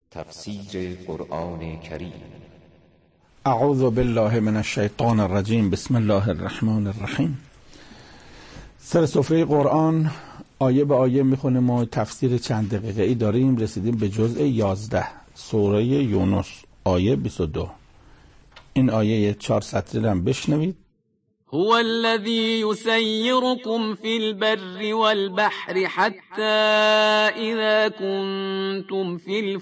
تفسیر قرآن کریم. اعوذ بالله من الشیطان الرجیم. بسم الله الرحمن الرحیم. سر سفره قرآن آیه به آیه میخونیم. ما تفسیر چند دقیقه ای داریم. رسیدیم به جزء 11 سوره یونس آیه 22. این آیه 4 سطری هم بشنوید. هو الذي يسيركم في البر والبحر حتى إذا كنتم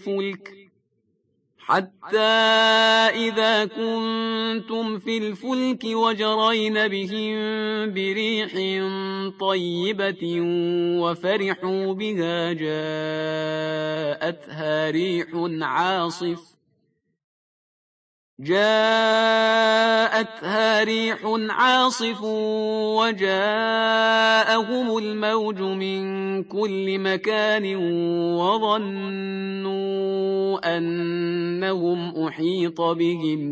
في الفلك وجرين بهم بريح طيبة وفرحوا بها جاءتها ريح عاصف وجاءهم الموج من كل مكان وظنوا أنهم أحيط بهم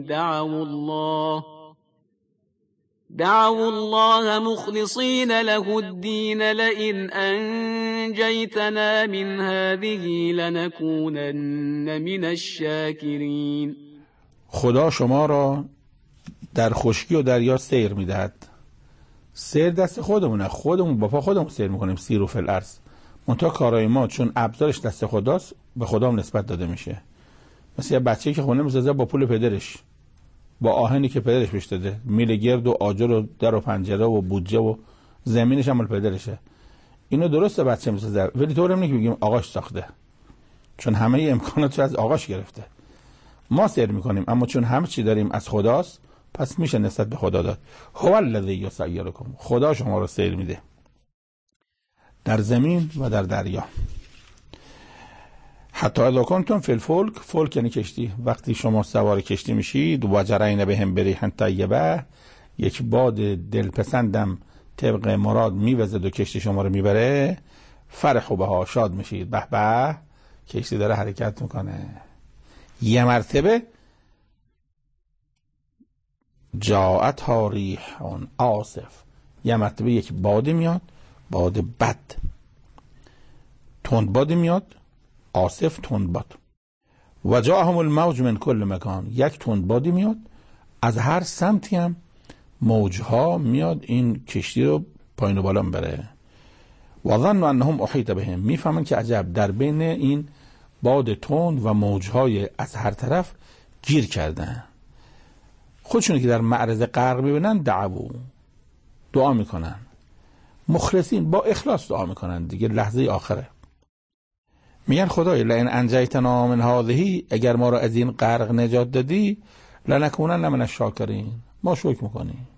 دعوا الله مخلصين له الدين لئن أنجيتنا من هذه لنكونن من الشاكرين. خدا شما را در خشکی و دریا سیر میدهد. سیر دست خودمونه، خودمون با پا خودمون سیر میکنیم. سیروا فی الارض. منتها کارای ما چون ابزارش دست خداست به خدا هم نسبت داده میشه. مثل یه بچه‌ای که خونه میسازه با پول پدرش، با آهنی که پدرش بهش داده، میل گرد و آجر و در و پنجره و بودجه و زمینش هم مال پدرشه. اینو درسته بچه میسازه، ولی طور اینه که بگیم آقاش ساخته، چون همه امکاناتش از آقاش گرفته. ما سیر میکنیم، اما چون همه چی داریم از خداست، پس میشه نسبت به خدا داد. هو الذی یسیرکم. خدا شما رو سیر میده در زمین و در دریا. حتی اذا کنتم فی الفلک. فلک یعنی کشتی. وقتی شما سوار کشتی میشید و جرین بهم بریح طیبه، یک باد دلپسندم طبق مراد میوزد و کشتی شما رو میبره. فرحوا بها. شاد میشید. به به کشتی داره حرکت میکنه. یه مرتبه جاءتها ریح عاصف. یه مرتبه یک بادی میاد، باد بد. تند بادی میاد، عاصف تند باد. و جاءهم الموج من کل مکان. یک تند بادی میاد، از هر سمتی هم موجها میاد این کشتی رو پایین و بالا میبره. و ظنوا انهم احیط بهم. میفهمن که عجب در بین این باد تند و موجهای از هر طرف گیر کردن. خودشون که در معرض غرق ببینن دعا میکنن، مخلصین با اخلاص دعا میکنن دیگه. لحظه آخره میگن خدای لئن انجیتنا من هذه، اگر ما را از این غرق نجات دادی، لنکونن من الشاکرین، ما شکر میکنیم.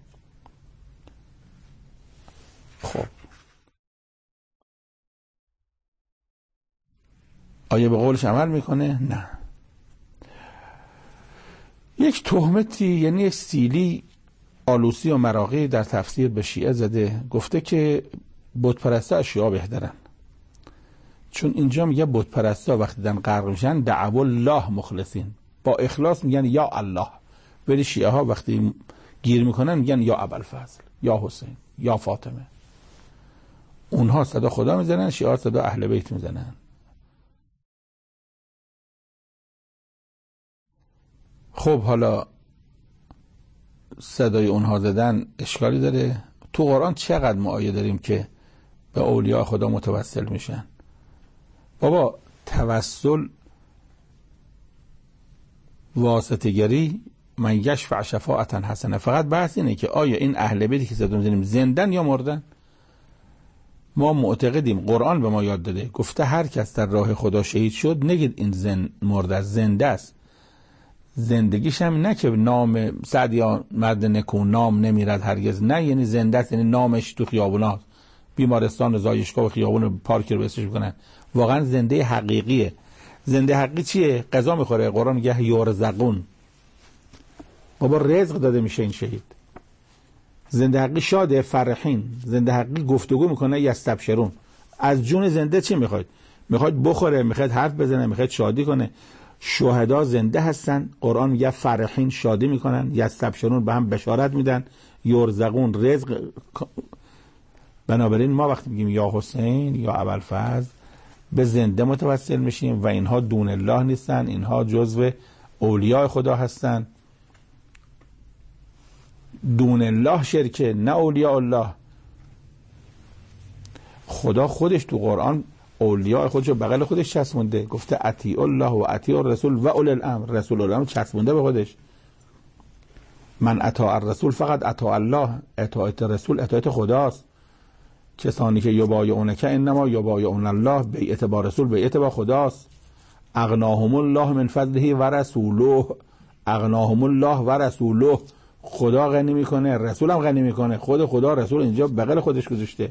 خب آیا به قولش عمل میکنه؟ نه. یک تهمتی، یعنی یک سیلی آلوسی و مراغی در تفسیر به شیعه زده. گفته که بتپرستا از شیعه بهترن، چون اینجا میگه بتپرستا وقتی دارن غرق میشن دعوا الله مخلصین، با اخلاص میگن یا الله، ولی شیعه ها وقتی گیر میکنن میگن یا ابوالفضل، یا حسین، یا فاطمه. اونها صدا خدا میزنن، شیعه ها صدا اهل بیت میزنن. خب حالا صدای اونها زدن اشکالی داره؟ تو قرآن چقدر ما آیه داریم که به اولیاء خدا متوسل میشن؟ بابا توسل، واسطه‌گری، من یشفع شفاعتا حسنه. فقط بحث اینه که آیا این اهل بیتی که صدا میزنیم زندن یا مردن؟ ما معتقدیم، قرآن به ما یاد داده، گفته هر کس در راه خدا شهید شد نگید این مرده، زنده است. زندگیش هم نه که نام سعدیا مرد نکو نام نمیرد هرگز، نه، یعنی زنده است، یعنی نامش تو خیابونات، بیمارستان و زایشگاه و خیابون پارک رو بسش میکنن. واقعا زنده حقیقیه. زنده حقیقی چیه؟ غذا میخوره. قرآن میگه یرزقون. بابا رزق داده میشه این شهید. زنده حقیقی شاده، فرحین. زنده حقیقی گفتگو میکنه، یستبشرون. از جون زنده چی میخواید؟ میخواید بخوره، میخواید حرف بزنه، میخواید شادی کنه. شهدا زنده هستن. قرآن میگه فرحین، شادی میکنن. یستبشرون، به هم بشارت میدن. یرزقون، رزق. بنابراین ما وقتی میگیم یا حسین یا ابوالفضل به زنده متوسل میشیم و اینها دون الله نیستن، اینها جزو اولیاء خدا هستن. دون الله شرکه، نه اولیاء الله. خدا خودش تو قرآن اولیاء خودش رو بغل خودش چسبونده، گفته اطیع الله و اطیع الرسول و اولی الامر. رسول الامر چسبونده به خودش. من اطاع الرسول فقط اطاع الله. اطاعت رسول اطاعت خداست. کسانی که یبایعونک انما یبایعون الله، بیعت با رسول بیعت با خداست. اغناهم الله من فضله و رسوله. اغناهم الله و رسوله. خدا غنی میکنه، رسول هم غنی میکنه. خود خدا رسول اینجا بغل خودش گذاشته.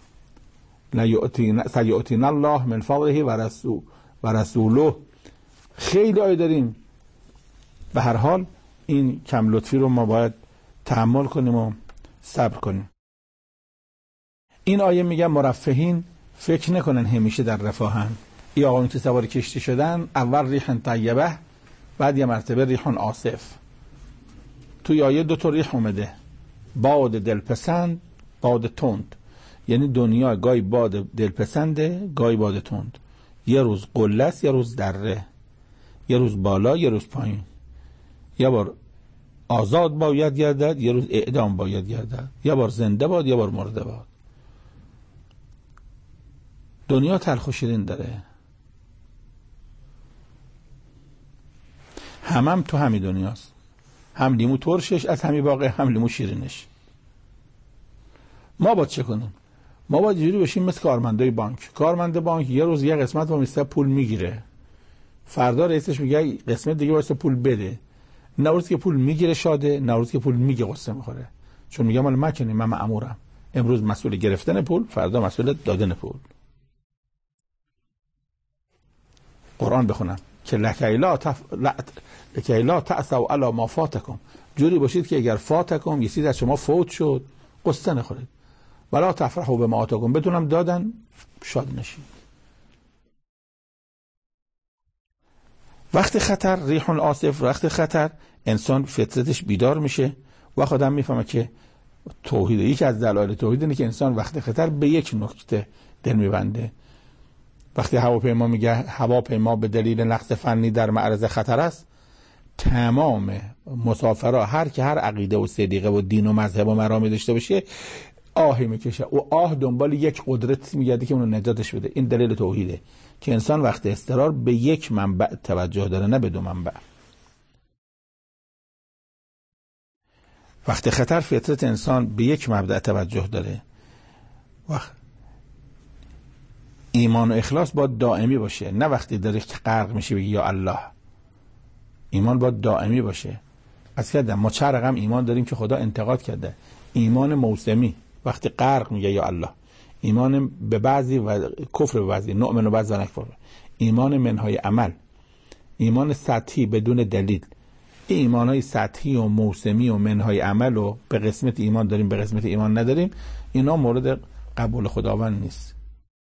سیؤتینا الله من فضله و رسوله. خیلی آیه داریم. به هر حال این کم لطفی رو ما باید تحمل کنیم و صبر کنیم. این آیه میگه مرفهین فکر نکنن همیشه در رفاهن. این آقایون که سوار کشتی شدن، اول ریح طیبه، بعد یه مرتبه ریح عاصف. توی آیه دو تا ریح اومده، باد دلپسند، باد تند. یعنی دنیا گاهی باد دلپسنده، گاهی باد تند. یه روز قله است، یه روز دره، یه روز بالا، یه روز پایین. یه بار آزاد باید گردد، یه روز اعدام باید گردد. یه بار زنده باد، یه بار مرده باد. دنیا تلخ و شیرین داره. هم تو همین دنیاست. هم لیمو ترشش از همین باقی، هم لیمو شیرینش. ما باید چه کنیم؟ ما باید جوری بشیم مثل کارمندای بانک. کارمند بانک یه روز یه قسمت با میسته پول میگیره، فردا رئیسش میگه قسمت دیگه واسه پول بده. نه روزی که پول میگیره شاده، نه روزی که پول میگه قصه میخوره. چون میگه مال مکنی، من مأمورم. امروز مسئول گرفتن پول، فردا مسئول دادن پول. قرآن بخونم که لکی لا تأسوا علی ما فاتکم. جوری باشید که اگر فاتکم، یه چیز از شما فوت شد، قصه نخورید. ولا تفرحوا بما آتاکم، بدونم دادن شاد نشید. وقت خطر، ریح عاصف، وقت خطر انسان فطرتش بیدار میشه و خودم میفهمه که توحید، یکی از دلایل توحید اینه که انسان وقت خطر به یک نکته دل میبنده. وقتی هواپیما میگه هواپیما به دلیل نقص فنی در معرض خطر است، تمام مسافرها هر که هر عقیده و صدیقه و دین و مذهب و مرامی داشته باشه آهی میکشه و آه دنبال یک قدرت میگرده که اونو نجاتش بده. این دلیل توحیده که انسان وقت اضطرار به یک منبع توجه داره، نه به دو منبع. وقت خطر فطرت انسان به یک مبدأ توجه داره. وقت ایمان و اخلاص باید دائمی باشه، نه وقتی داره که غرق میشه بگی یا الله. ایمان باید دائمی باشه. از کردم ما چه رقم ایمان داریم که خدا انتقاد کرده. ایمان موسمی، وقتی غرق میگه یا الله. ایمان به بعضی و کفر به بعضی، نؤمن و بعض و نکفر. ایمان منهای عمل، ایمان سطحی بدون دلیل. این ایمانهای سطحی و موسمی و منهای عمل و به قسمت ایمان داریم به قسمت ایمان نداریم، اینا مورد قبول خداوند نیست.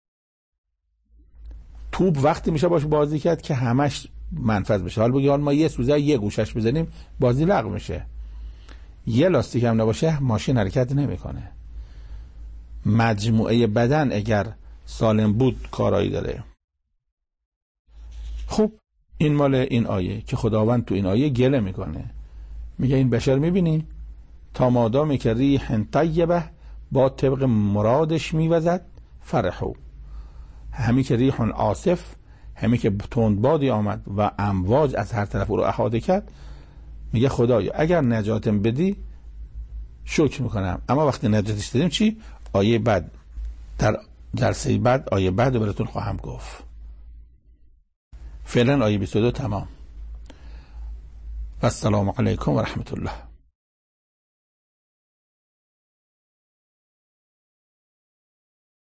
توپ وقتی میشه باش بازی کرد که همش منفذ بشه. حالا بگی ما یه سوزه یه گوشش بزنیم بازی لغو میشه. یه لاستیک هم نباشه ماشین حرکت نمیکنه. مجموعه بدن اگر سالم بود کارایی داره. خب این مال این آیه که خداوند تو این آیه گله میکنه، میگه این بشر میبینی تا مادامی که ریح طیبه با طبق مرادش میوزد فرحو. همی که ریح عاصف، همی که تندبادی آمد و امواج از هر طرف او رو احاطه کرد، میگه خدایا اگر نجاتم بدی شکر میکنم، اما وقتی نجاتش دادیم چی؟ آیه بعد در جلسه بعد آیه بعد رو براتون خواهم گفت. فعلا آیه 22 تمام. و السلام علیکم و رحمت الله.